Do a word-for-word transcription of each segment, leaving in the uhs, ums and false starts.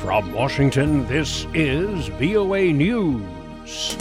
From Washington, this is V O A News.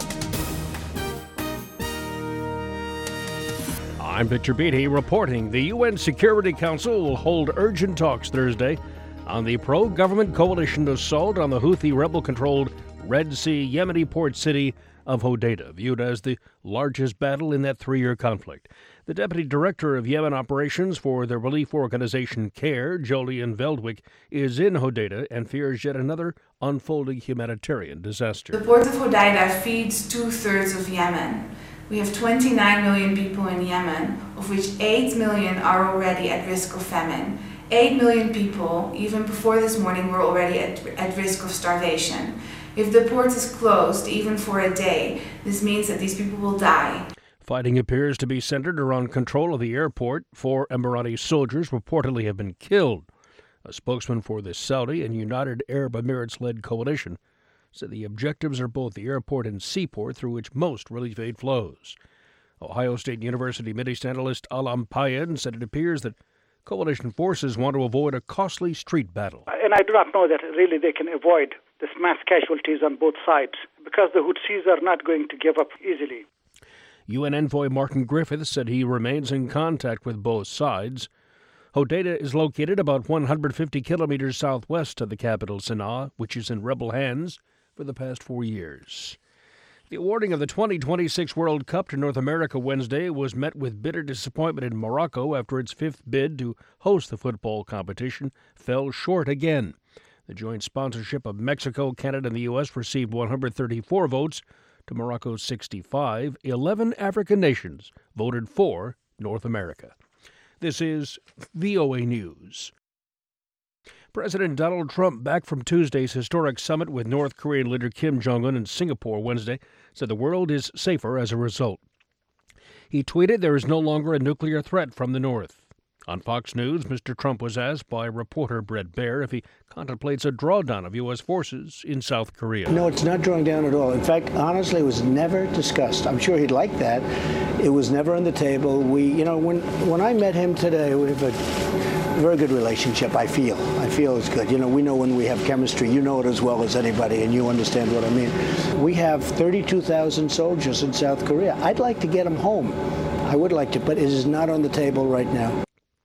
I'm Victor Beatty reporting the U N Security Council will hold urgent talks Thursday on the pro-government coalition assault on the Houthi rebel-controlled Red Sea Yemeni port city of Hodeidah, viewed as the largest battle in that three-year conflict. The deputy director of Yemen operations for the relief organization CARE, Jolyon Veldwick, is in Hodeidah and fears yet another unfolding humanitarian disaster. The port of Hodeidah feeds two-thirds of Yemen. We have twenty-nine million people in Yemen, of which eight million are already at risk of famine. eight million people, even before this morning, were already at, at risk of starvation. If the port is closed, even for a day, this means that these people will die. Fighting appears to be centered around control of the airport. Four Emirati soldiers reportedly have been killed. A spokesman for the Saudi and United Arab Emirates-led coalition said the objectives are both the airport and seaport through which most relief aid flows. Ohio State University Middle East analyst Alam Payed said it appears that coalition forces want to avoid a costly street battle. And I do not know that really they can avoid this mass casualties on both sides because the Houthis are not going to give up easily. U N envoy Martin Griffiths said he remains in contact with both sides. Hodeidah is located about one hundred fifty kilometers southwest of the capital, Sana'a, which is in rebel hands for the past four years. The awarding of the twenty twenty-six World Cup to North America Wednesday was met with bitter disappointment in Morocco after its fifth bid to host the football competition fell short again. The joint sponsorship of Mexico, Canada, and the U S received one hundred thirty-four votes to Morocco's sixty-five. eleven African nations voted for North America. This is V O A News. President Donald Trump, back from Tuesday's historic summit with North Korean leader Kim Jong-un in Singapore Wednesday, said the world is safer as a result. He tweeted there is no longer a nuclear threat from the North. On Fox News, Mister Trump was asked by reporter Brett Baer if he contemplates a drawdown of U S forces in South Korea. No, it's not drawing down at all. In fact, honestly, it was never discussed. I'm sure he'd like that. It was never on the table. We, you know, when when I met him today, we have a very good relationship, I feel. I feel it's good. You know, we know when we have chemistry. You know it as well as anybody, and you understand what I mean. We have thirty-two thousand soldiers in South Korea. I'd like to get them home. I would like to, but it is not on the table right now.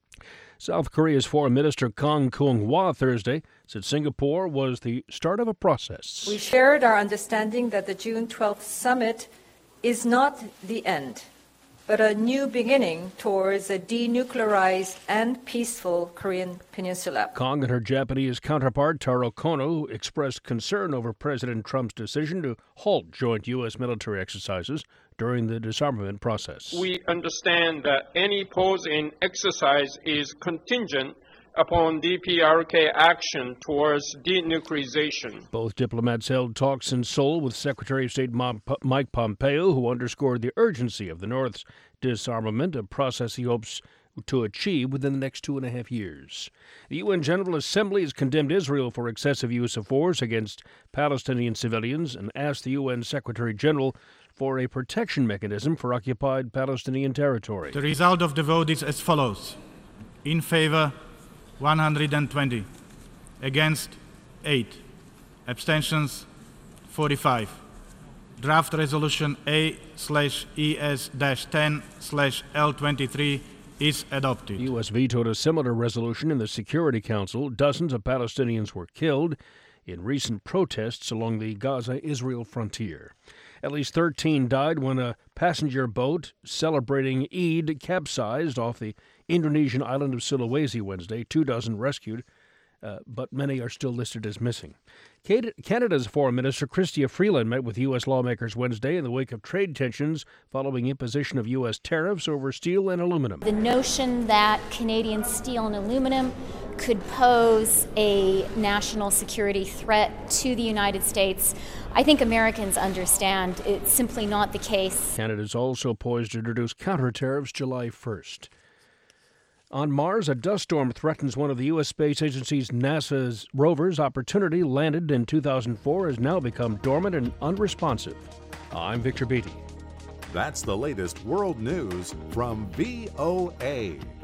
South Korea's Foreign Minister Kang Kyung-hwa Thursday said Singapore was the start of a process. We shared our understanding that the June twelfth summit is not the end, but a new beginning towards a denuclearized and peaceful Korean peninsula. Kang and her Japanese counterpart, Taro Kono, expressed concern over President Trump's decision to halt joint U S military exercises during the disarmament process. We understand that any pause in exercise is contingent upon D P R K action towards denuclearization. Both diplomats held talks in Seoul with Secretary of State Mike Pompeo, who underscored the urgency of the North's disarmament, a process he hopes to achieve within the next two and a half years. The U N General Assembly has condemned Israel for excessive use of force against Palestinian civilians and asked the U N Secretary General for a protection mechanism for occupied Palestinian territory. The result of the vote is as follows. In favor, one hundred twenty. Against, eight. Abstentions, forty-five. Draft resolution A slash ES dash ten slash L twenty-three is adopted. The U S vetoed a similar resolution in the Security Council. Dozens of Palestinians were killed in recent protests along the Gaza-Israel frontier. At least thirteen died when a passenger boat celebrating Eid capsized off the Indonesian island of Sulawesi Wednesday. Two dozen rescued, uh, but many are still listed as missing. Canada's Foreign Minister Chrystia Freeland met with U S lawmakers Wednesday in the wake of trade tensions following imposition of U S tariffs over steel and aluminum. The notion that Canadian steel and aluminum could pose a national security threat to the United States, I think Americans understand it's simply not the case. Canada's also poised to introduce counter tariffs July first. On Mars, a dust storm threatens one of the U S Space Agency's NASA's rovers. Opportunity, landed in two thousand four, has now become dormant and unresponsive. I'm Victor Beatty. That's the latest world news from V O A.